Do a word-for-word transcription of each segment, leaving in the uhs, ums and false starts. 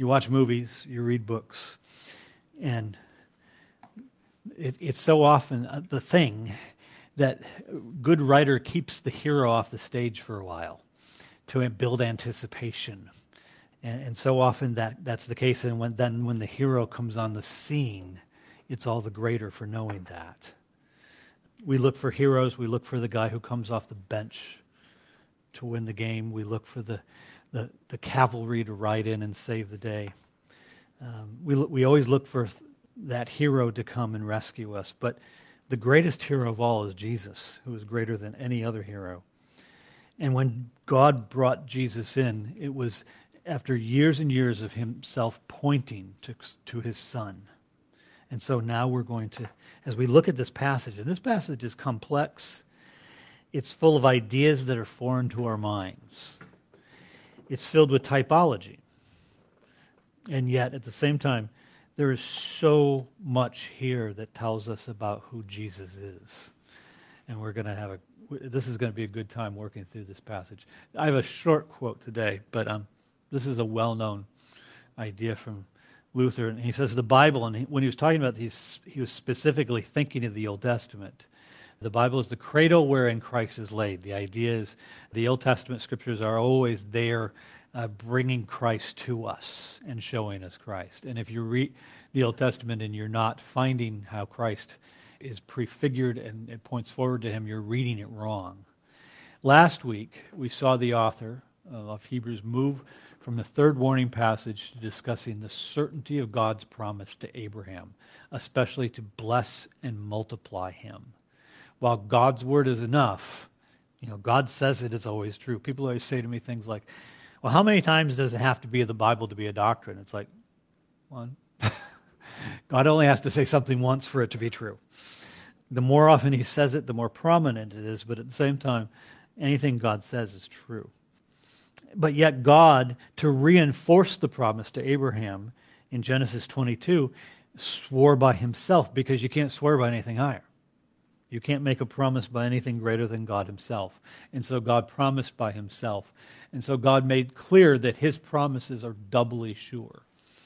You watch movies, you read books, and it, it's so often the thing that a good writer keeps the hero off the stage for a while to build anticipation. And, and so often that, that's the case, and when, then when the hero comes on the scene, it's all the greater for knowing that. We look for heroes. We look for the guy who comes off the bench to win the game. We look for the, the, the cavalry to ride in and save the day. Um, we, we always look for th- that hero to come and rescue us. But the greatest hero of all is Jesus, who is greater than any other hero. And when God brought Jesus in, it was after years and years of himself pointing to, to his Son. And so now we're going to, as we look at this passage, and this passage is complex, it's full of ideas that are foreign to our minds. It's filled with typology. And yet, at the same time, there is so much here that tells us about who Jesus is. And we're going to have a, this is going to be a good time working through this passage. I have a short quote today, but um, this is a well-known idea from Luther. And he says the Bible, and he, when he was talking about these, he was specifically thinking of the Old Testament. The Bible is the cradle wherein Christ is laid. The idea is the Old Testament scriptures are always there uh, bringing Christ to us and showing us Christ. And if you read the Old Testament and you're not finding how Christ is prefigured and it points forward to him, you're reading it wrong. Last week, we saw the author of Hebrews move from the third warning passage to discussing the certainty of God's promise to Abraham, especially to bless and multiply him. While God's word is enough, you know, God says it is always true. People always say to me things like, well, how many times does it have to be in the Bible to be a doctrine? It's like, one. God only has to say something once for it to be true. The more often he says it, the more prominent it is, but at the same time, anything God says is true. But yet God, to reinforce the promise to Abraham in Genesis twenty-two, swore by himself, because you can't swear by anything higher. You can't make a promise by anything greater than God himself. And so God promised by himself. And so God made clear that his promises are doubly sure.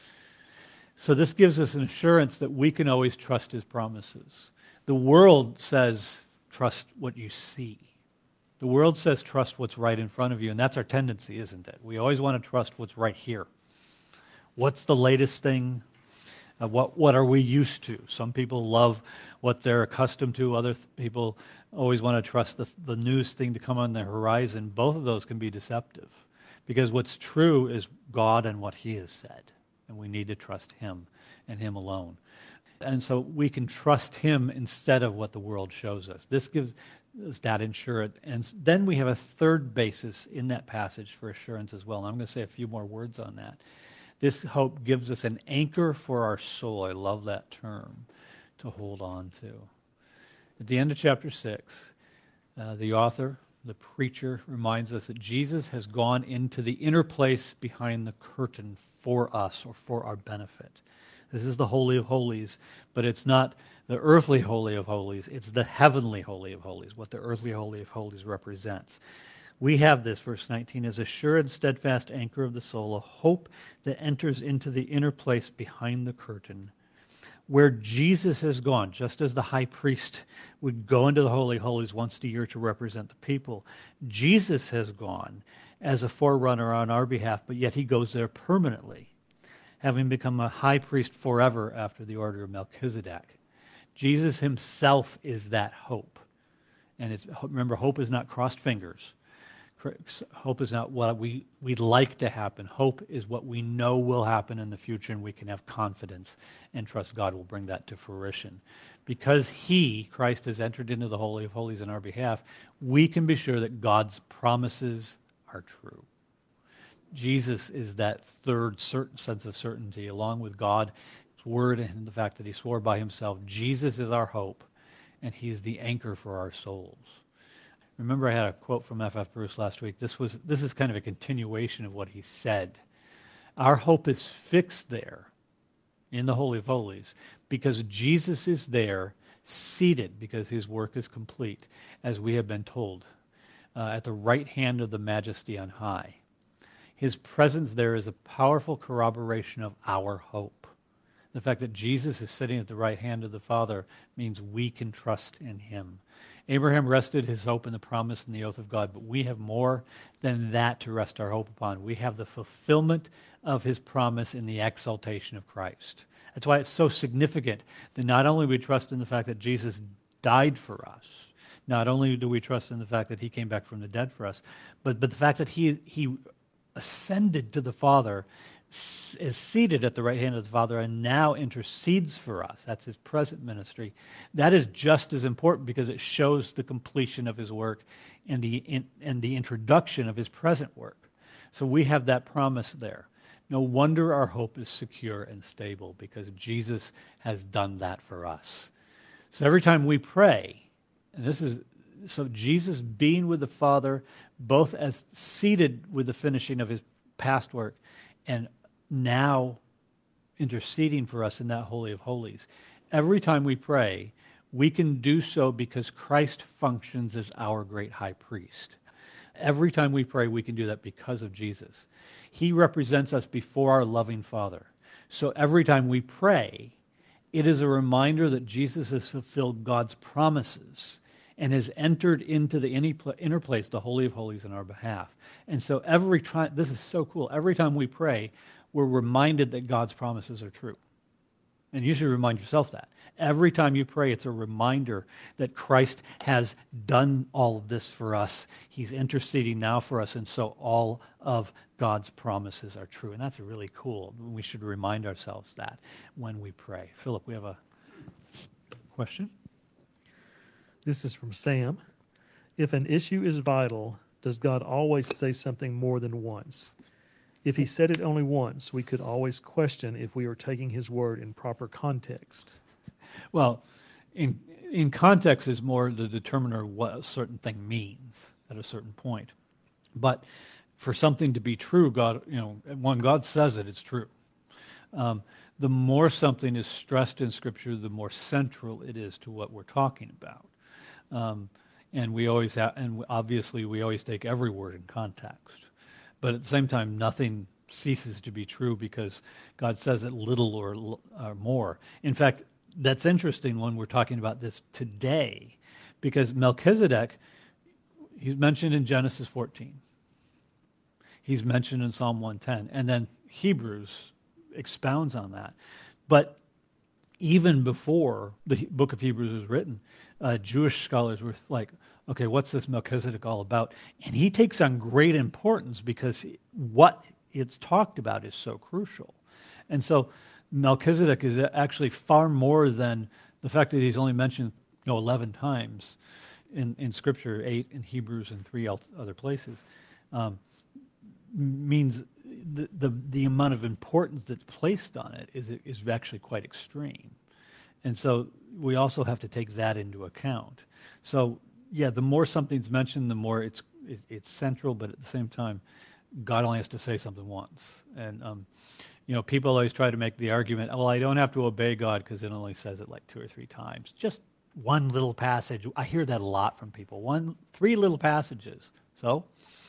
So this gives us an assurance that we can always trust his promises. The world says, trust what you see. The world says, trust what's right in front of you, and that's our tendency, isn't it? We always want to trust what's right here. What's the latest thing? Uh, what what are we used to? Some people love what they're accustomed to. Other th- people always want to trust the, the newest thing to come on the horizon. Both of those can be deceptive, because what's true is God and what he has said, and we need to trust him and him alone. And so we can trust him instead of what the world shows us. This gives us that assurance. And then we have a third basis in that passage for assurance as well. And I'm going to say a few more words on that. This hope gives us an anchor for our soul. I love that term, to hold on to. At the end of chapter six, uh, the author, the preacher, reminds us that Jesus has gone into the inner place behind the curtain for us, or for our benefit. This is the Holy of Holies, but it's not the earthly Holy of Holies. It's the heavenly Holy of Holies, what the earthly Holy of Holies represents. We have this, verse nineteen, as a sure and steadfast anchor of the soul, a hope that enters into the inner place behind the curtain, where Jesus has gone, just as the high priest would go into the Holy of Holies once a year to represent the people. Jesus has gone as a forerunner on our behalf, but yet he goes there permanently, having become a high priest forever after the order of Melchizedek. Jesus himself is that hope. And it's, remember, hope is not crossed fingers. Hope is not what we, we'd like to happen. Hope is what we know will happen in the future, and we can have confidence and trust God will bring that to fruition. Because he, Christ, has entered into the Holy of Holies in our behalf, we can be sure that God's promises are true. Jesus is that third certain sense of certainty, along with God's word and the fact that he swore by himself. Jesus is our hope, and he's the anchor for our souls. Remember, I had a quote from F F Bruce last week. This was this is kind of a continuation of what he said. Our hope is fixed there in the Holy of Holies because Jesus is there, seated, because his work is complete, as we have been told, uh, at the right hand of the Majesty on high. his presence there is a powerful corroboration of our hope. The fact that Jesus is sitting at the right hand of the Father means we can trust in him. Abraham rested his hope in the promise and the oath of God, but we have more than that to rest our hope upon. We have the fulfillment of his promise in the exaltation of Christ. That's why it's so significant that not only we trust in the fact that Jesus died for us, not only do we trust in the fact that he came back from the dead for us, but, but the fact that he, he ascended to the Father, is seated at the right hand of the Father, and now intercedes for us. That's his present ministry. That is just as important because it shows the completion of his work and the, in, and the introduction of his present work. So we have that promise there. No wonder our hope is secure and stable because Jesus has done that for us. So every time we pray, and this is, so Jesus being with the Father, both as seated with the finishing of his past work and now interceding for us in that Holy of Holies. Every time we pray, we can do so because Christ functions as our great high priest. Every time we pray, we can do that because of Jesus. He represents us before our loving Father. So every time we pray, it is a reminder that Jesus has fulfilled God's promises and has entered into the inner place, the Holy of Holies, on our behalf. And so every time, this is so cool, every time we pray, we're reminded that God's promises are true. And you should remind yourself that. Every time you pray, it's a reminder that Christ has done all of this for us. He's interceding now for us, and so all of God's promises are true. And that's really cool. We should remind ourselves that when we pray. Philip, we have a question? This is from Sam. If an issue is vital, does God always say something more than once? If he said it only once, we could always question if we are taking his word in proper context. Well, in in context is more the determiner of what a certain thing means at a certain point. But for something to be true, God, you know, when God says it, it's true. Um, the more something is stressed in Scripture, the more central it is to what we're talking about. Um, and we always have, and obviously we always take every word in context. But at the same time, nothing ceases to be true because God says it little or, or more. In fact, that's interesting when we're talking about this today, because Melchizedek, he's mentioned in Genesis fourteen. He's mentioned in Psalm one ten, and then Hebrews expounds on that. But even before the book of Hebrews was written, uh, Jewish scholars were like, okay, what's this Melchizedek all about? And he takes on great importance because what it's talked about is so crucial. And so Melchizedek is actually far more than the fact that he's only mentioned, you know, eleven times in, in Scripture, eight in Hebrews and three other places, um, means the, the the amount of importance that's placed on it is is actually quite extreme. And so we also have to take that into account. So yeah, the more something's mentioned, the more it's it, it's central, but at the same time, God only has to say something once. And um, you know, people always try to make the argument, well, I don't have to obey God because it only says it like two or three times. Just one little passage. I hear that a lot from people. One, three little passages. So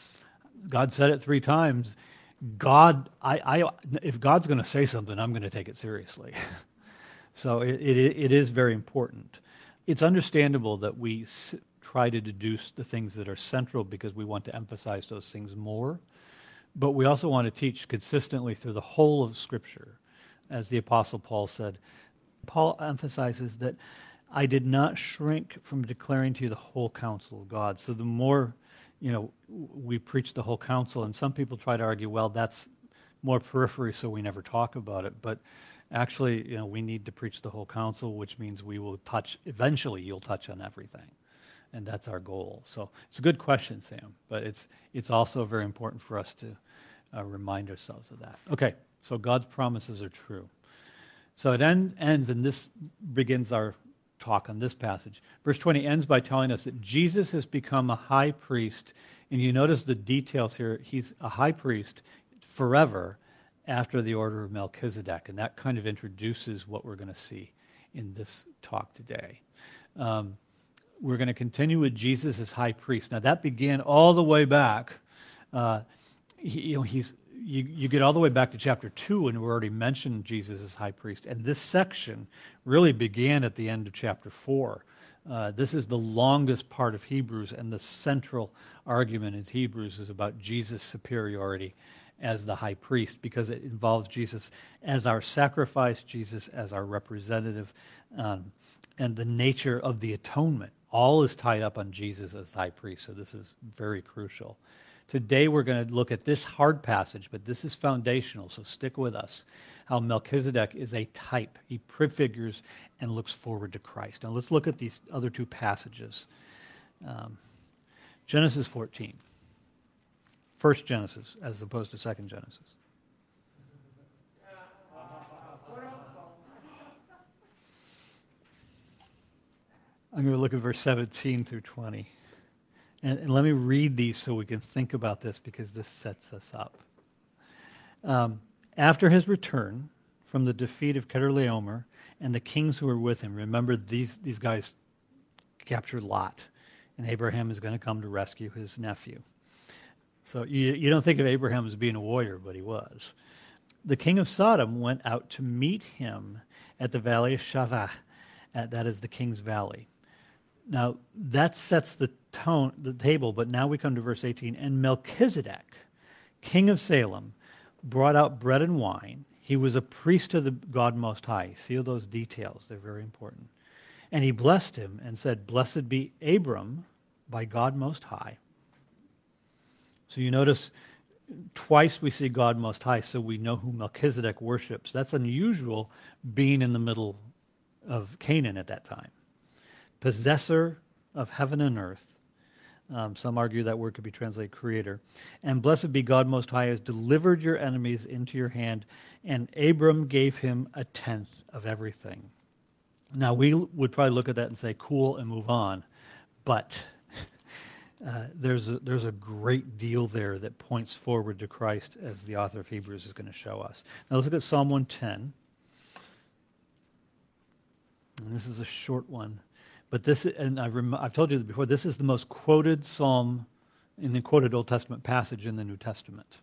God said it three times. God, I, I if God's going to say something, I'm going to take it seriously. So it, it it is very important. It's understandable that we s- try to deduce the things that are central because we want to emphasize those things more. But we also want to teach consistently through the whole of Scripture. As the Apostle Paul said, Paul emphasizes that I did not shrink from declaring to you the whole counsel of God. So the more, you know, we preach the whole counsel, and some people try to argue, well, that's more periphery, so we never talk about it. But actually, you know, we need to preach the whole counsel, which means we will touch, eventually you'll touch on everything. And that's our goal. So it's a good question, Sam, but it's it's also very important for us to uh, remind ourselves of that. Okay, so God's promises are true. So it end, ends, and this begins our talk on this passage. Verse twenty ends by telling us that Jesus has become a high priest, and you notice the details here. He's a high priest forever after the order of Melchizedek, and that kind of introduces what we're going to see in this talk today. Um, We're going to continue with Jesus as high priest. Now that began all the way back. Uh, he, you know, he's you, you get all the way back to chapter two, and we already mentioned Jesus as high priest. And this section really began at the end of chapter four. Uh, this is the longest part of Hebrews, and the central argument in Hebrews is about Jesus' superiority as the high priest, because it involves Jesus as our sacrifice, Jesus as our representative, um, and the nature of the atonement. All is tied up on Jesus as high priest, so this is very crucial. Today we're going to look at this hard passage, but this is foundational, so stick with us. How Melchizedek is a type. He prefigures and looks forward to Christ. Now let's look at these other two passages. Um, Genesis fourteen. First Genesis as opposed to second Genesis. I'm going to look at verse seventeen through twenty. And, and let me read these so we can think about this, because this sets us up. Um, After his return from the defeat of Chedorlaomer and the kings who were with him, remember these, these guys captured Lot, and Abraham is going to come to rescue his nephew. So you, you don't think of Abraham as being a warrior, but he was. The king of Sodom went out to meet him at the valley of Shavah. At, that is the king's valley. Now, that sets the tone, the table, but now we come to verse eighteen. And Melchizedek, king of Salem, brought out bread and wine. He was a priest of the God Most High. See those details. They're very important. And he blessed him and said, Blessed be Abram by God Most High. So you notice twice we see God Most High, so we know who Melchizedek worships. That's unusual, being in the middle of Canaan at that time. Possessor of heaven and earth. Um, some argue that word could be translated creator. And blessed be God Most High, has delivered your enemies into your hand. And Abram gave him a tenth of everything. Now, we would probably look at that and say, cool, and move on. But uh, there's, a, there's a great deal there that points forward to Christ, as the author of Hebrews is going to show us. Now, let's look at Psalm one ten. And this is a short one. But this, and I've, rem- I've told you before, this is the most quoted psalm in the quoted Old Testament passage in the New Testament.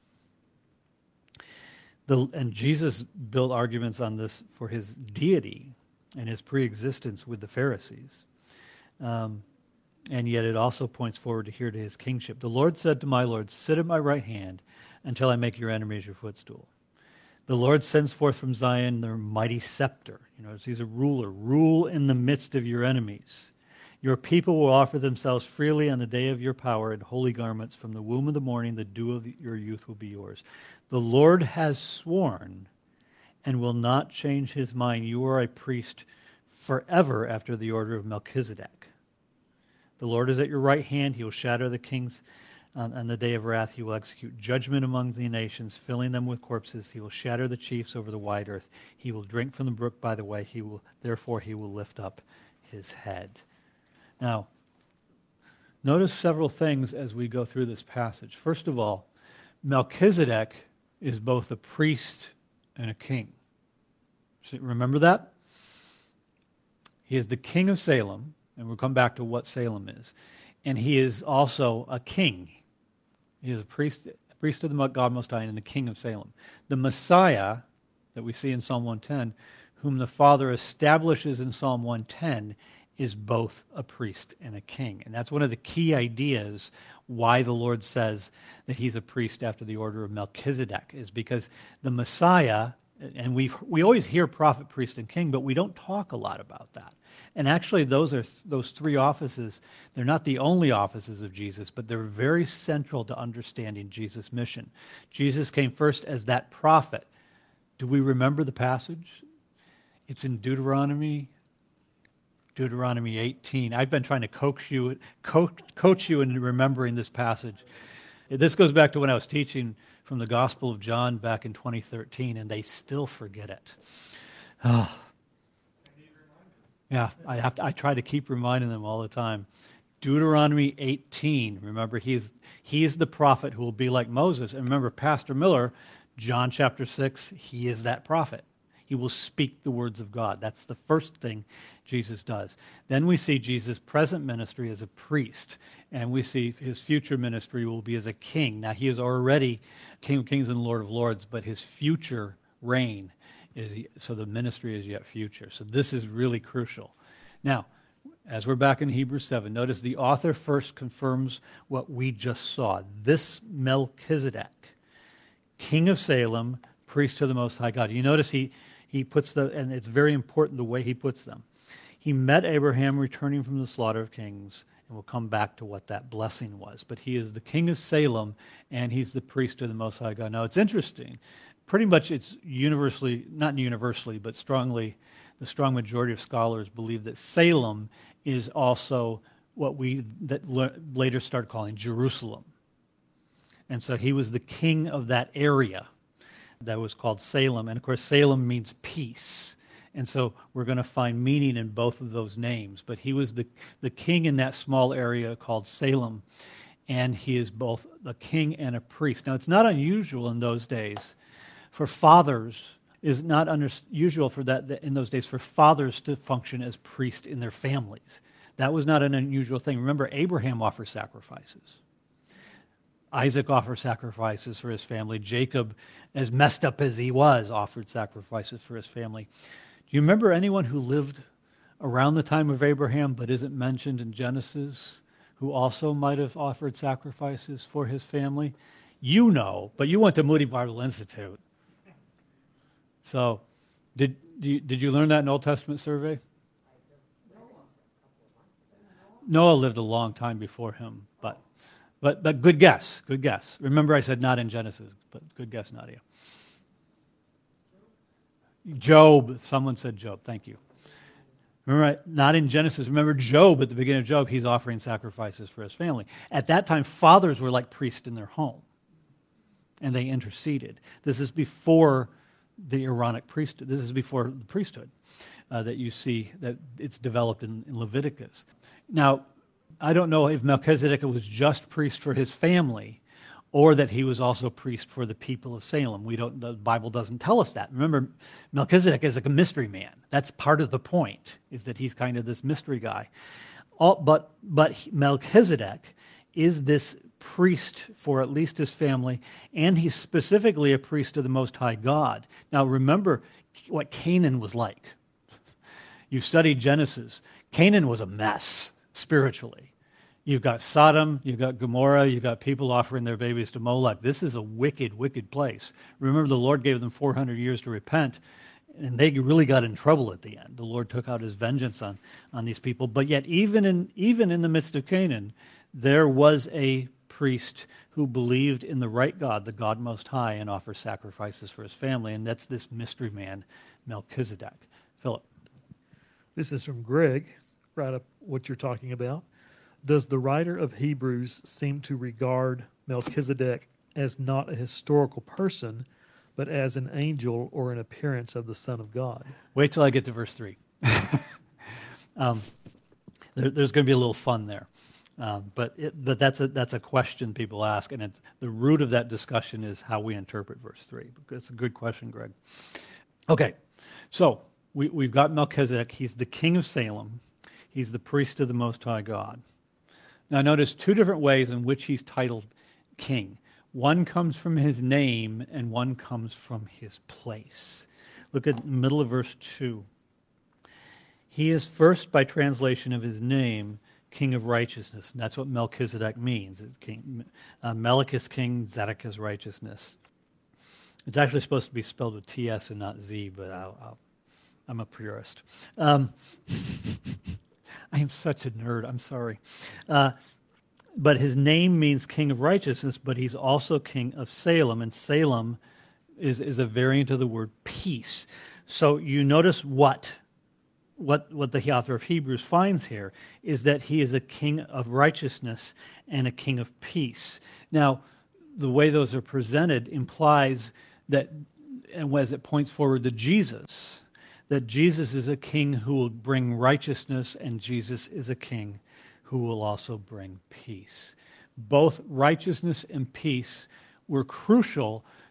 The, and Jesus built arguments on this for his deity and his pre-existence with the Pharisees. Um, and yet it also points forward to here to his kingship. The Lord said to my Lord, sit at my right hand until I make your enemies your footstool. The Lord sends forth from Zion their mighty scepter. You know, he's a ruler. Rule in the midst of your enemies. Your people will offer themselves freely on the day of your power in holy garments. From the womb of the morning, the dew of your youth will be yours. The Lord has sworn and will not change his mind. You are a priest forever after the order of Melchizedek. The Lord is at your right hand. He will shatter the kings. On, on the day of wrath, he will execute judgment among the nations, filling them with corpses. He will shatter the chiefs over the wide earth. He will drink from the brook by the way. He will, therefore, he will lift up his head. Now, notice several things as we go through this passage. First of all, Melchizedek is both a priest and a king. So remember that? He is the king of Salem, and we'll come back to what Salem is. And he is also a king. He is a priest, a priest of the God Most High and the king of Salem. The Messiah that we see in Psalm one ten, whom the Father establishes in Psalm one ten, is both a priest and a king. And that's one of the key ideas why the Lord says that he's a priest after the order of Melchizedek, is because the Messiah, and we we always hear prophet, priest, and king, but we don't talk a lot about that. And actually, those are those three offices. They're not the only offices of Jesus, but they're very central to understanding Jesus' mission. Jesus came first as that prophet. Do we remember the passage? It's in Deuteronomy, Deuteronomy eighteen. I've been trying to coax you, coach, coach you into remembering this passage. This goes back to when I was teaching from the Gospel of John back in twenty thirteen, and they still forget it. Oh. Yeah, I have to, I try to keep reminding them all the time. Deuteronomy eighteen. Remember, he is, he is the prophet who will be like Moses. And remember, Pastor Miller, John chapter six, he is that prophet. He will speak the words of God. That's the first thing Jesus does. Then we see Jesus' present ministry as a priest, and we see his future ministry will be as a king. Now, he is already King of Kings and Lord of Lords, but his future reign is, so the ministry is yet future. So this is really crucial. Now, as we're back in Hebrews seven, notice the author first confirms what we just saw. This Melchizedek, king of Salem, priest to the Most High God. You notice he, he puts the, and it's very important the way he puts them. He met Abraham returning from the slaughter of kings, and we'll come back to what that blessing was. But he is the king of Salem, and he's the priest to the Most High God. Now, it's interesting. Pretty much it's universally, not universally, but strongly, the strong majority of scholars believe that Salem is also what we that le- later start calling Jerusalem. And so he was the king of that area that was called Salem. And of course, Salem means peace. And so we're going to find meaning in both of those names. But he was the, the king in that small area called Salem. And he is both a king and a priest. Now, it's not unusual in those days for fathers, is not unusual for that in those days for fathers to function as priests in their families. That was not an unusual thing. Remember, Abraham offered sacrifices. Isaac offered sacrifices for his family. Jacob, as messed up as he was, offered sacrifices for his family. Do you remember anyone who lived around the time of Abraham but isn't mentioned in Genesis who also might have offered sacrifices for his family? You know, but you went to Moody Bible Institute. So, did you, did you learn that in Old Testament survey? Noah lived a long time before him, but but but good guess, good guess. Remember I said not in Genesis, but good guess, Nadia. Job, someone said Job, thank you. Remember, not in Genesis. Remember Job, at the beginning of Job, he's offering sacrifices for his family. At that time, fathers were like priests in their home, and they interceded. This is before the Aaronic priesthood. This is before the priesthood uh, that you see that it's developed in, in Leviticus. Now, I don't know if Melchizedek was just priest for his family or that he was also priest for the people of Salem. We don't, the Bible doesn't tell us that. Remember, Melchizedek is like a mystery man. That's part of the point, is that he's kind of this mystery guy. All, but, but Melchizedek is this priest for at least his family, and he's specifically a priest of the Most High God. Now, remember what Canaan was like. You studied Genesis. Canaan was a mess spiritually. You've got Sodom, you've got Gomorrah, you've got people offering their babies to Molech. This is a wicked, wicked place. Remember, the Lord gave them four hundred years to repent, and they really got in trouble at the end. The Lord took out his vengeance on, on these people. But yet, even in, even in the midst of Canaan, there was a priest who believed in the right God, the God Most High, and offered sacrifices for his family, and that's this mystery man, Melchizedek. Philip. This is from Greg, right up what you're talking about. Does the writer of Hebrews seem to regard Melchizedek as not a historical person, but as an angel or an appearance of the Son of God? Wait till I get to verse three. um, there, there's going to be a little fun there. Um, but it, but that's a that's a question people ask, and it's, the root of that discussion is how we interpret verse three. It's a good question, Greg. Okay, so we, we've got Melchizedek. He's the king of Salem. He's the priest of the Most High God. Now notice two different ways in which he's titled king. One comes from his name, and one comes from his place. Look at the middle of verse two. He is first, by translation of his name, King of Righteousness. And that's what Melchizedek means. King, uh, Melech is king, Zedek is righteousness. It's actually supposed to be spelled with T S and not Z, but I'll, I'll, I'm a purist. Um, I am such a nerd, I'm sorry. Uh, but his name means King of Righteousness, but he's also King of Salem, and Salem is, is a variant of the word peace. So you notice what? What, what the author of Hebrews finds here is that he is a king of righteousness and a king of peace. Now, the way those are presented implies that, and as it points forward to Jesus, that Jesus is a king who will bring righteousness, and Jesus is a king who will also bring peace. Both righteousness and peace were crucial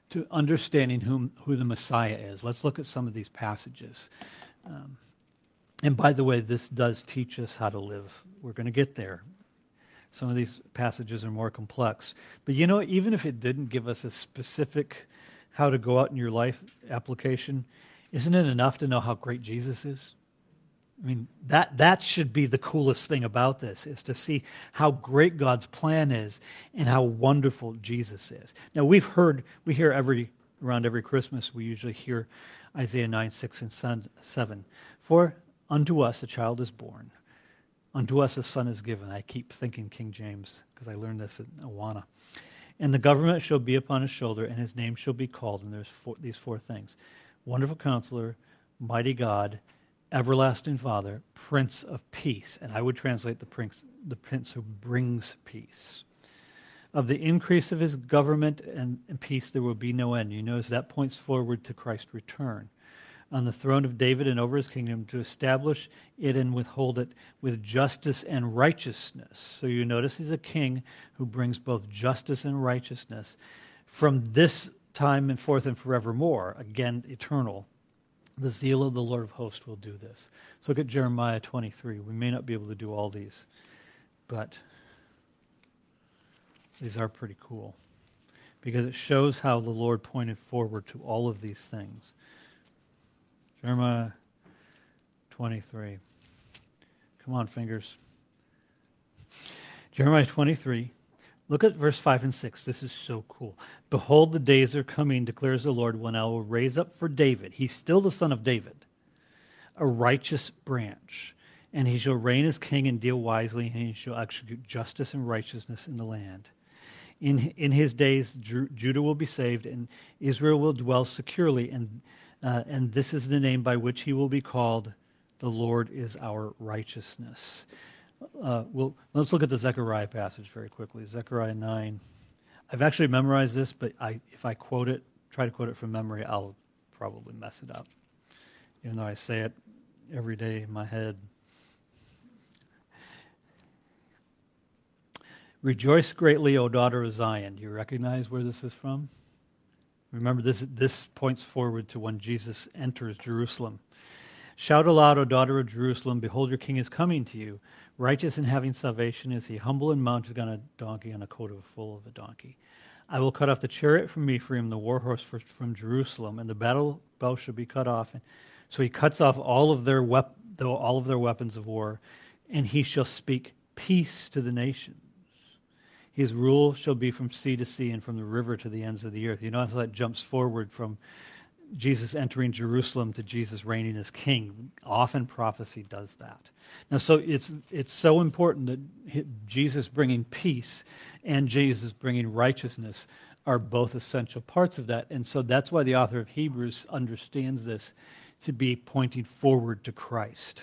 to understanding whom, who the Messiah is. Let's look at some of these passages. Um, and by the way, this does teach us how to live. We're going to get there. Some of these passages are more complex. But you know, even if it didn't give us a specific how to go out in your life application, isn't it enough to know how great Jesus is? I mean, that, that should be the coolest thing about this, is to see how great God's plan is and how wonderful Jesus is. Now, we've heard, we hear every, around every Christmas, we usually hear Isaiah nine, six, and seven. For unto us a child is born, unto us a son is given. I keep thinking King James, because I learned this at Awana. And the government shall be upon his shoulder, and his name shall be called, and there's four, these four things. Wonderful Counselor, Mighty God, Everlasting Father, Prince of Peace. And I would translate the prince, the prince who brings peace. Of the increase of his government and, and peace there will be no end. You notice that points forward to Christ's return. On the throne of David and over his kingdom, to establish it and withhold it with justice and righteousness. So you notice he's a king who brings both justice and righteousness from this time and forth and forevermore, again, eternal. The zeal of the Lord of hosts will do this. So look at Jeremiah twenty-three. We may not be able to do all these, but these are pretty cool because it shows how the Lord pointed forward to all of these things. Jeremiah twenty-three. Come on, fingers. Jeremiah twenty-three. Look at verse five and six. This is so cool. Behold, the days are coming, declares the Lord, when I will raise up for David. He's still the son of David, a righteous branch. And he shall reign as king and deal wisely, and he shall execute justice and righteousness in the land. In, in his days, Ju- Judah will be saved, and Israel will dwell securely. And, uh, and this is the name by which he will be called. The Lord is our righteousness. Uh, well, let's look at the Zechariah passage very quickly. Zechariah nine. I've actually memorized this, but I, if I quote it, try to quote it from memory, I'll probably mess it up, even though I say it every day in my head. Rejoice greatly, O daughter of Zion. Do you recognize where this is from? Remember, this, this points forward to when Jesus enters Jerusalem. Shout aloud, O daughter of Jerusalem, behold, your king is coming to you. Righteous and having salvation is he, humble and mounted on a donkey, on a coat of a foal of a donkey. I will cut off the chariot from Ephraim, the war horse for, from Jerusalem, and the battle bow shall be cut off. So he cuts off all of their wep- all of their weapons of war, and he shall speak peace to the nations. His rule shall be from sea to sea and from the river to the ends of the earth. You notice how that jumps forward from Jesus entering Jerusalem to Jesus reigning as king. Often prophecy does that. Now, so it's it's so important that Jesus bringing peace and Jesus bringing righteousness are both essential parts of that. And so that's why the author of Hebrews understands this to be pointing forward to Christ.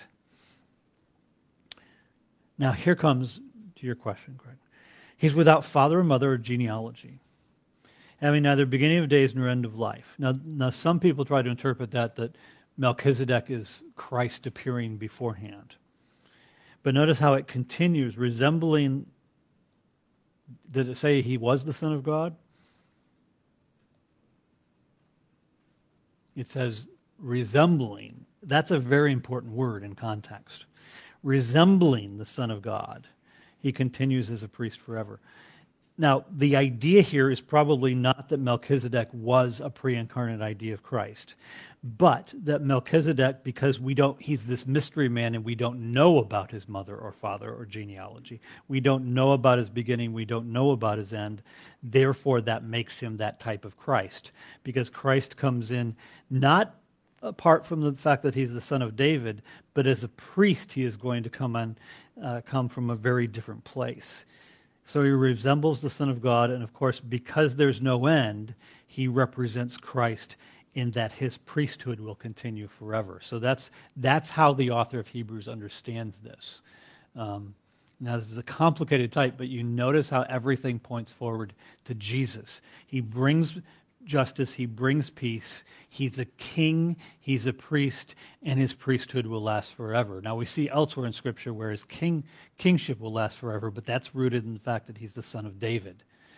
Now, here comes to your question, Greg. He's without father or mother or genealogy, having neither beginning of days nor end of life. Now, now, some people try to interpret that that Melchizedek is Christ appearing beforehand. But notice how it continues, resembling, did it say he was the Son of God? It says resembling. That's a very important word in context. Resembling the Son of God. He continues as a priest forever. Now, the idea here is probably not that Melchizedek was a pre-incarnate idea of Christ, but that Melchizedek, because we don't, he's this mystery man and we don't know about his mother or father or genealogy. We don't know about his beginning. We don't know about his end. Therefore, that makes him that type of Christ, because Christ comes in not apart from the fact that he's the son of David, but as a priest, he is going to come on, uh, come from a very different place. So he resembles the Son of God, and of course, because there's no end, he represents Christ in that his priesthood will continue forever. So that's that's how the author of Hebrews understands this. Um, now, this is a complicated type, but you notice how everything points forward to Jesus. He brings justice, he brings peace, he's a king, he's a priest, and his priesthood will last forever. Now we see elsewhere in Scripture where his king, kingship will last forever, but that's rooted in the fact that he's the son of David.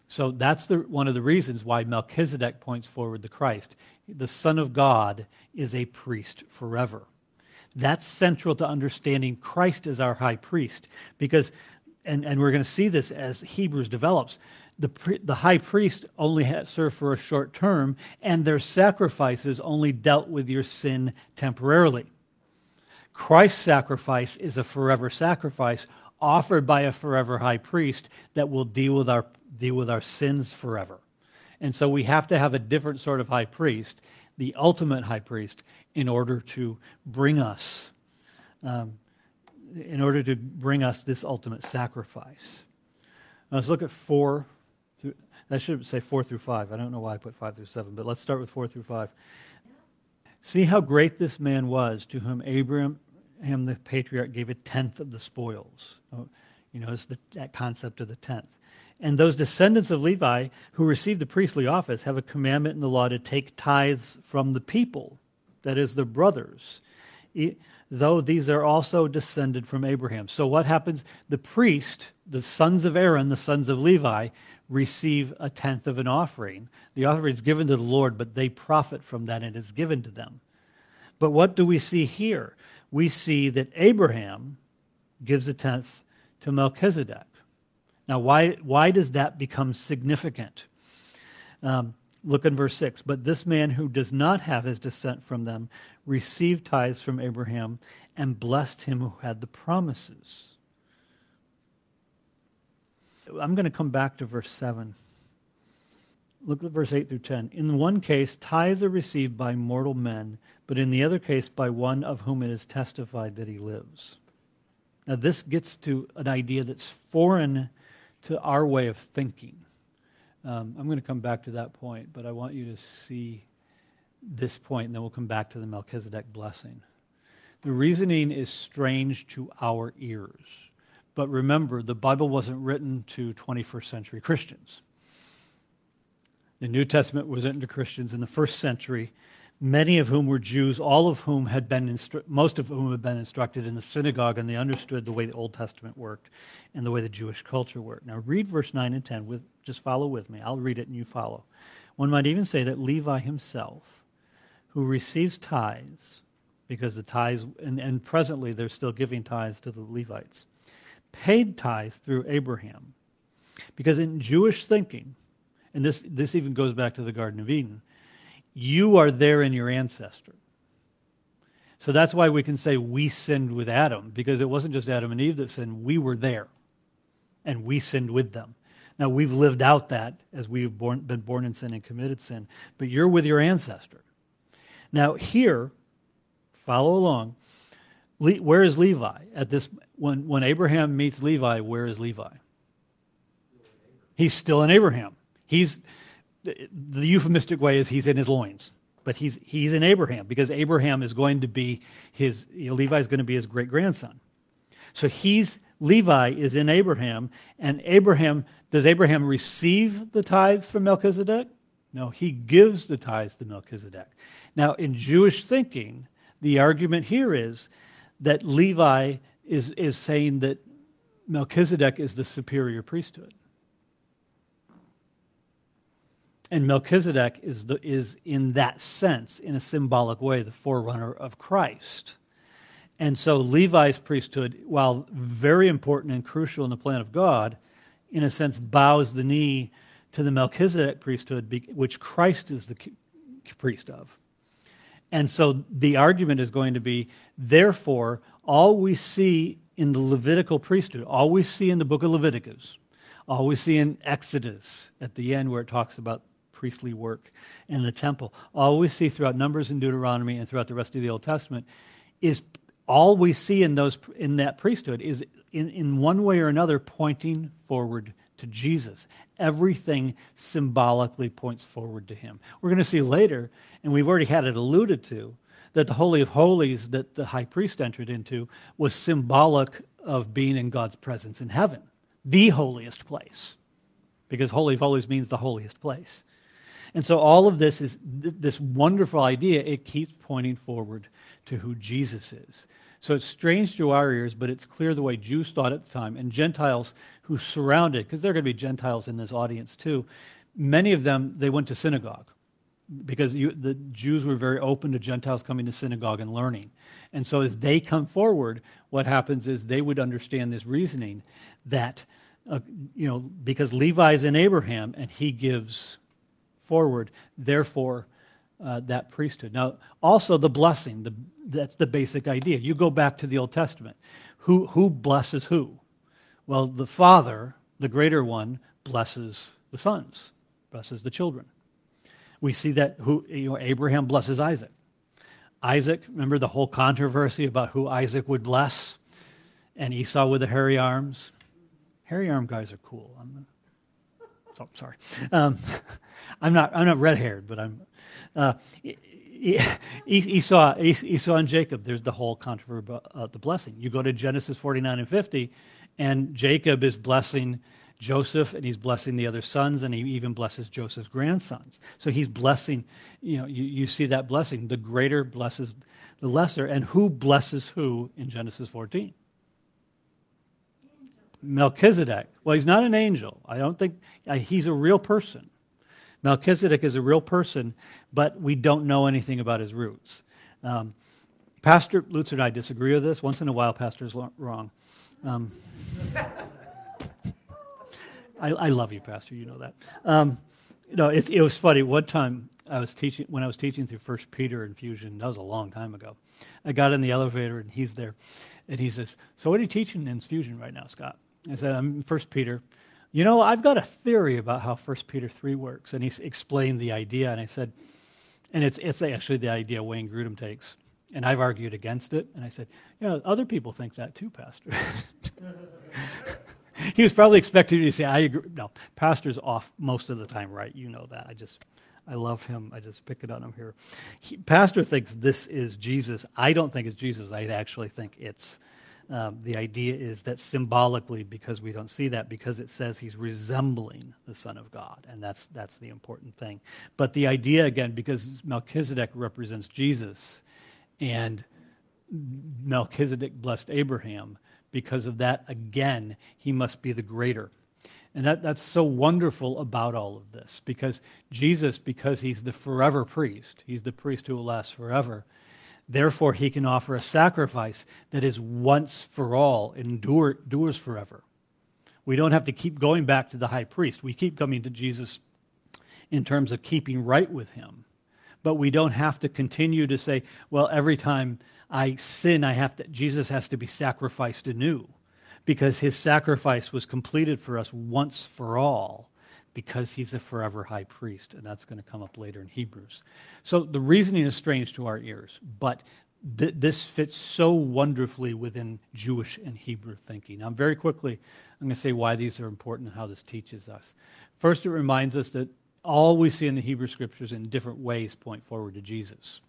So that's the, one of the reasons why Melchizedek points forward to Christ. The Son of God is a priest forever. That's central to understanding Christ as our high priest, because, and, and we're going to see this as Hebrews develops, the, the high priest only had served for a short term, and their sacrifices only dealt with your sin temporarily. Christ's sacrifice is a forever sacrifice offered by a forever high priest that will deal with our deal with our sins forever. And so we have to have a different sort of high priest, the ultimate high priest, in order to bring us, um, in order to bring us this ultimate sacrifice. Now let's look at four. Through, that should say four through five. I don't know why I put five through seven, but let's start with four through five. See how great this man was, to whom Abraham, him the patriarch, gave a tenth of the spoils. You know, it's the, that concept of the tenth. And those descendants of Levi who received the priestly office have a commandment in the law to take tithes from the people, that is, their brothers, e- though these are also descended from Abraham. So what happens? The priest, the sons of Aaron, the sons of Levi, receive a tenth of an offering. The offering is given to the Lord, but they profit from that, and it's given to them. But what do we see here? We see that Abraham gives a tenth to Melchizedek. Now, why, why does that become significant? Um, look in verse six. But this man who does not have his descent from them received tithes from Abraham and blessed him who had the promises. I'm going to come back to verse seven. Look at verse eight through ten. In one case, tithes are received by mortal men, but in the other case, by one of whom it is testified that he lives. Now, this gets to an idea that's foreign to our way of thinking. Um, I'm going to come back to that point, but I want you to see this point, and then we'll come back to the Melchizedek blessing. The reasoning is strange to our ears. But remember, the Bible wasn't written to twenty-first century Christians. The New Testament was written to Christians in the first century, many of whom were Jews, all of whom had been, instru- most of whom had been instructed in the synagogue, and they understood the way the Old Testament worked and the way the Jewish culture worked. Now read verse nine and ten. With, just follow with me. I'll read it and you follow. One might even say that Levi himself, who receives tithes, because the tithes, and, and presently they're still giving tithes to the Levites, paid tithes through Abraham. Because in Jewish thinking, and this, this even goes back to the Garden of Eden, you are there in your ancestry. So that's why we can say we sinned with Adam, because it wasn't just Adam and Eve that sinned. We were there, and we sinned with them. Now, we've lived out that as we've born, been born in sin and committed sin, but you're with your ancestor. Now, here, follow along, Le, where is Levi? At this, when, when Abraham meets Levi, where is Levi? He's still in Abraham. He's... The euphemistic way is he's in his loins, but he's he's in Abraham, because Abraham is going to be his, you know, Levi is going to be his great-grandson. So he's, Levi is in Abraham, and Abraham, does Abraham receive the tithes from Melchizedek? No, he gives the tithes to Melchizedek. Now, in Jewish thinking, the argument here is that Levi is, is saying that Melchizedek is the superior priesthood. And Melchizedek is, the, is in that sense, in a symbolic way, the forerunner of Christ. And so Levi's priesthood, while very important and crucial in the plan of God, in a sense bows the knee to the Melchizedek priesthood, which Christ is the priest of. And so the argument is going to be, therefore, all we see in the Levitical priesthood, all we see in the book of Leviticus, all we see in Exodus at the end where it talks about priestly work in the temple, all we see throughout Numbers and Deuteronomy and throughout the rest of the Old Testament is all we see in those in that priesthood is in, in one way or another pointing forward to Jesus. Everything symbolically points forward to him. We're going to see later, and we've already had it alluded to, that the Holy of Holies that the high priest entered into was symbolic of being in God's presence in heaven, the holiest place, because Holy of Holies means the holiest place. And so all of this is th- this wonderful idea. It keeps pointing forward to who Jesus is. So it's strange to our ears, but it's clear the way Jews thought at the time, and Gentiles who surrounded, because there are going to be Gentiles in this audience too. Many of them, they went to synagogue because you, the Jews were very open to Gentiles coming to synagogue and learning. And so as they come forward, what happens is they would understand this reasoning that, uh, you know, because Levi's in Abraham and he gives forward, therefore, uh, that priesthood. Now, also the blessing, the, that's the basic idea. You go back to the Old Testament. Who, who blesses who? Well, the Father, the greater one, blesses the sons, blesses the children. We see that who you know Abraham blesses Isaac. Isaac, remember the whole controversy about who Isaac would bless, and Esau with the hairy arms. Hairy arm guys are cool. I'm, so, sorry, um, I'm not. I'm not red-haired, but I'm. Uh, Esau, Esau and Jacob. There's the whole controversy about uh, the blessing. You go to Genesis forty-nine and fifty, and Jacob is blessing Joseph, and he's blessing the other sons, and he even blesses Joseph's grandsons. So he's blessing, you know, you, you see that blessing. The greater blesses the lesser. And who blesses who in Genesis fourteen? Melchizedek. Well, he's not an angel. I don't think, he's a real person. Melchizedek is a real person, but we don't know anything about his roots. Um, Pastor Lutzer and I disagree with this. Once in a while, Pastor's wrong. Um, I, I love you, Pastor. You know that. Um, you know, it, it was funny. One time, I was teaching when I was teaching through First Peter in Fusion. That was a long time ago. I got in the elevator, and he's there, and he says, "So, what are you teaching in Fusion right now, Scott?" I said, "I'm in First Peter. You know, I've got a theory about how First Peter three works." And he explained the idea, and I said, and it's it's actually the idea Wayne Grudem takes, and I've argued against it. And I said, "You know, other people think that too, Pastor." He was probably expecting me to say, "I agree." No, Pastor's off most of the time, right? You know that. I just, I love him. I just pick it on him here. He, Pastor thinks this is Jesus. I don't think it's Jesus. I actually think it's, um, the idea is that symbolically, because we don't see that, because it says he's resembling the Son of God, and that's that's the important thing. But the idea, again, because Melchizedek represents Jesus, and Melchizedek blessed Abraham, because of that, again, he must be the greater. And that, that's so wonderful about all of this, because Jesus, because he's the forever priest, he's the priest who will last forever, therefore he can offer a sacrifice that is once for all, endure, endures forever. We don't have to keep going back to the high priest. We keep coming to Jesus in terms of keeping right with him. But we don't have to continue to say, well, every time I sin, I have to, Jesus has to be sacrificed anew, because his sacrifice was completed for us once for all, because he's a forever high priest, and that's going to come up later in Hebrews. So the reasoning is strange to our ears, but th- this fits so wonderfully within Jewish and Hebrew thinking. Now, very quickly, I'm going to say why these are important and how this teaches us. First, it reminds us that all we see in the Hebrew Scriptures in different ways point forward to Jesus.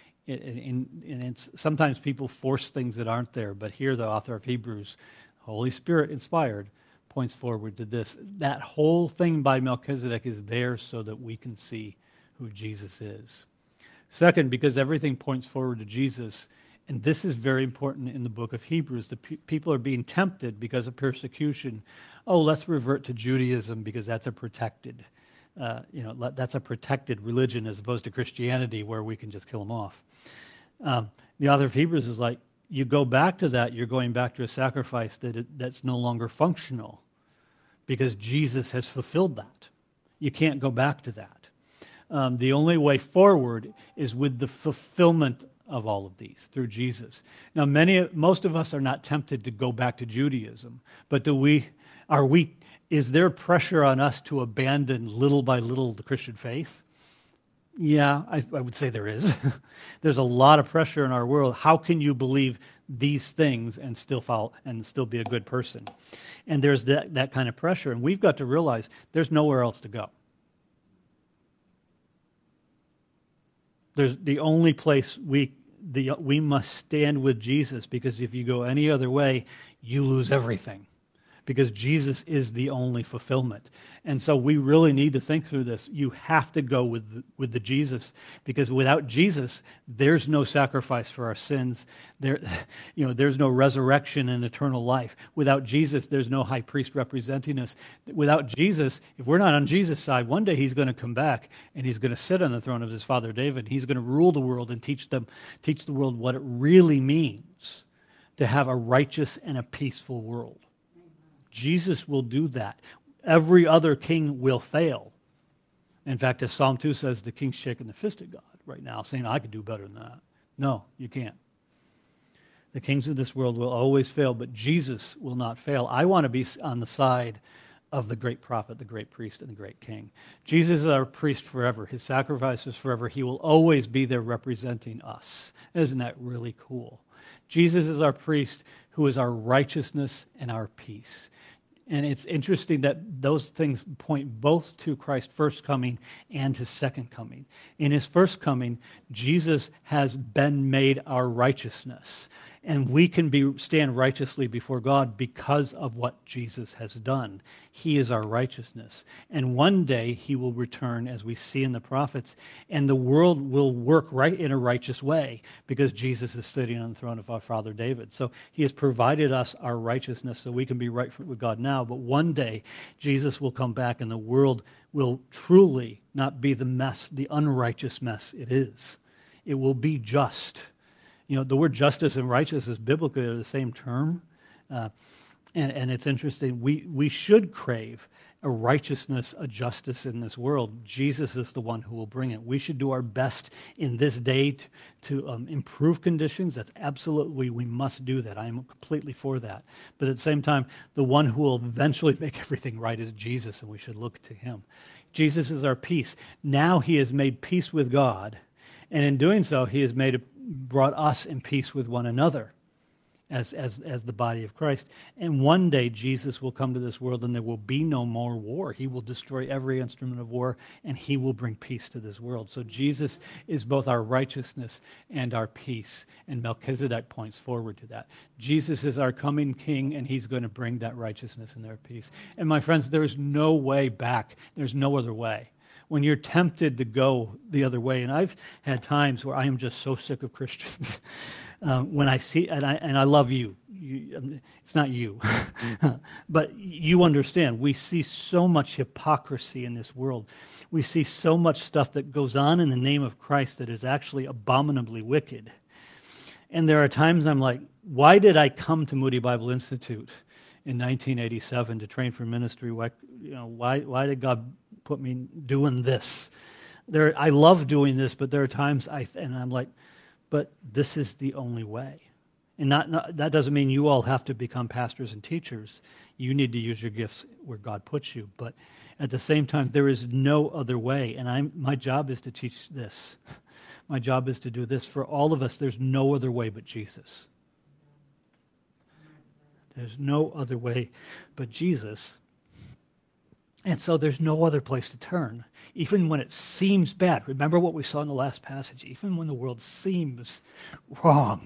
And it's, sometimes people force things that aren't there, but here the author of Hebrews, Holy Spirit inspired, points forward to this. That whole thing by Melchizedek is there so that we can see who Jesus is. Second, because everything points forward to Jesus, and this is very important in the book of Hebrews. The pe- people are being tempted because of persecution. Oh, let's revert to Judaism because that's a protected Uh, you know, that's a protected religion as opposed to Christianity where we can just kill them off. Um, the author of Hebrews is like, you go back to that, you're going back to a sacrifice that it, that's no longer functional because Jesus has fulfilled that. You can't go back to that. Um, the only way forward is with the fulfillment of all of these through Jesus. Now, many, most of us are not tempted to go back to Judaism, but do we? Are we? Is there pressure on us to abandon little by little the Christian faith? Yeah, I, I would say there is. There's a lot of pressure in our world. How can you believe these things and still follow and still be a good person? And there's that, that kind of pressure, and we've got to realize there's nowhere else to go. There's the only place we the we must stand with Jesus, because if you go any other way, you lose everything. because Jesus is the only fulfillment. And so we really need to think through this. You have to go with the, with the Jesus, because without Jesus, there's no sacrifice for our sins. There, you know, there's no resurrection and eternal life. Without Jesus, there's no high priest representing us. Without Jesus, if we're not on Jesus' side, one day he's going to come back and he's going to sit on the throne of his father David. He's going to rule the world and teach them, teach the world what it really means to have a righteous and a peaceful world. Jesus will do that. Every other king will fail. In fact, as Psalm two says, the king's shaking the fist at God right now, saying, I could do better than that. No, you can't. The kings of this world will always fail, but Jesus will not fail. I want to be on the side of the great prophet, the great priest, and the great king. Jesus is our priest forever. His sacrifice is forever. He will always be there representing us. Isn't that really cool? Jesus is our priest who is our righteousness and our peace. And it's interesting that those things point both to Christ's first coming and his second coming. In his first coming, Jesus has been made our righteousness. And we can be stand righteously before God because of what Jesus has done. He is our righteousness. And one day he will return, as we see in the prophets, and the world will work right in a righteous way because Jesus is sitting on the throne of our father David. So he has provided us our righteousness so we can be right with God now. But one day Jesus will come back and the world will truly not be the mess, the unrighteous mess it is. It will be just. You know, the word justice and righteous is biblically the same term. Uh, and, and it's interesting. We, we should crave a righteousness, a justice in this world. Jesus is the one who will bring it. We should do our best in this day to, to um, improve conditions. That's absolutely, we must do that. I am completely for that. But at the same time, the one who will eventually make everything right is Jesus, and we should look to him. Jesus is our peace. Now he has made peace with God, and in doing so, he has made a brought us in peace with one another as, as, as the body of Christ. And one day Jesus will come to this world and there will be no more war. He will destroy every instrument of war and he will bring peace to this world. So Jesus is both our righteousness and our peace. And Melchizedek points forward to that. Jesus is our coming king and he's going to bring that righteousness and their peace. And my friends, there is no way back. There's no other way. When you're tempted to go the other way, and I've had times where I am just so sick of Christians. um, when I see, and I and I love you, you it's not you, but you understand. We see so much hypocrisy in this world. We see so much stuff that goes on in the name of Christ that is actually abominably wicked. And there are times I'm like, why did I come to Moody Bible Institute in nineteen eighty-seven to train for ministry? Why, you know, why why did God put me doing this? There, I love doing this, but there are times I and I'm like, but this is the only way. And not, not that doesn't mean you all have to become pastors and teachers. You need to use your gifts where God puts you. But at the same time, there is no other way. And I'm my job is to teach this. My job is to do this. For all of us, there's no other way but Jesus. There's no other way but Jesus. And so there's no other place to turn, even when it seems bad. Remember what we saw in the last passage. Even when the world seems wrong,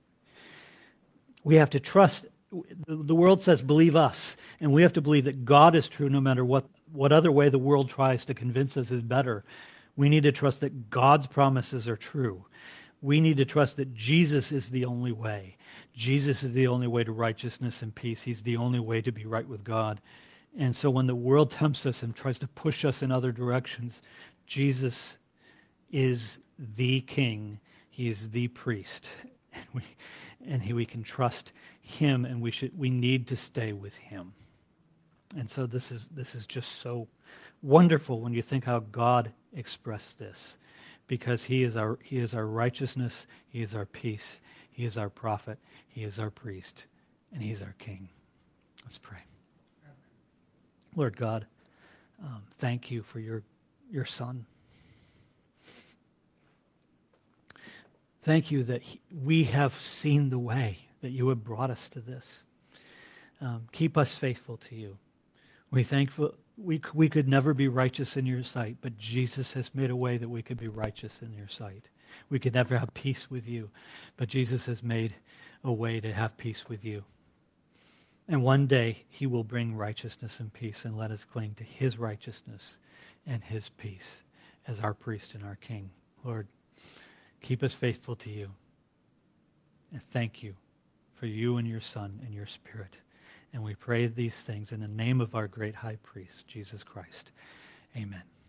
we have to trust. The world says, believe us. And we have to believe that God is true no matter what, what other way the world tries to convince us is better. We need to trust that God's promises are true. We need to trust that Jesus is the only way. Jesus is the only way to righteousness and peace. He's the only way to be right with God. And so when the world tempts us and tries to push us in other directions, Jesus is the king. He is the priest. And we and he, we can trust him, and we should we need to stay with him. And so this is this is just so wonderful when you think how God expressed this, because he is our he is our righteousness, he is our peace, he is our prophet, he is our priest, and he is our king. Let's pray. Lord God, um, thank you for your your Son. Thank you that he, we have seen the way, that you have brought us to this. Um, keep us faithful to you. We thankful we we could never be righteous in your sight, but Jesus has made a way that we could be righteous in your sight. We could never have peace with you, but Jesus has made a way to have peace with you. And one day he will bring righteousness and peace, and let us cling to his righteousness and his peace as our priest and our king. Lord, keep us faithful to you. And thank you for you and your Son and your Spirit. And we pray these things in the name of our great high priest, Jesus Christ. Amen.